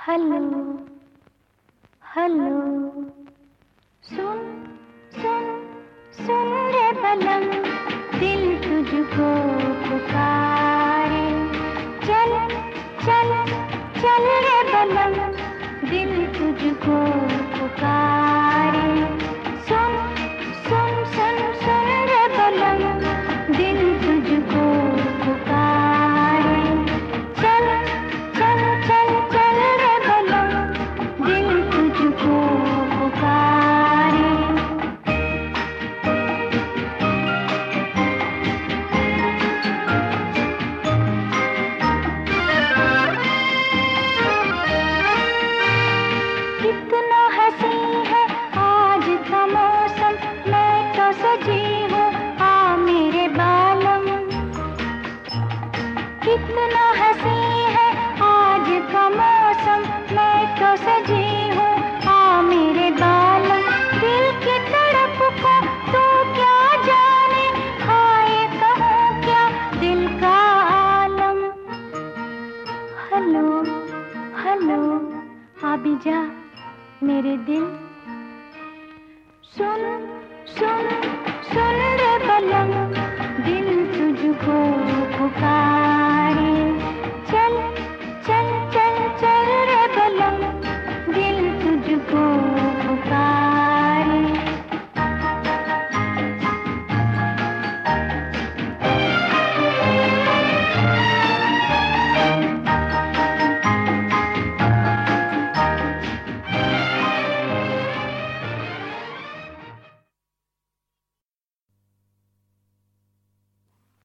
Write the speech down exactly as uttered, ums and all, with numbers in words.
Hello hello सुन सुन सुन रे बलम, दिल तुझको पुकारे। चल चल चल रे बलम, दिल तुझको पुकारे। सुन सुन सुन सुन रे बलम, दिल तुझको पुकारे। चल चल चल चल रे बलम, दिल तुझको पुकारे। कितना हंसी है आज का मौसम, मैं तो सजी हूँ आ मेरे बालम। कितना हंसी है आज का मौसम, मैं तो सजी हूँ आ मेरे बालम। दिल की तड़प को तू क्या जाने, हाय कहूँ क्या दिल का आलम। हेलो हेलो आ भी जा मेरे दिल।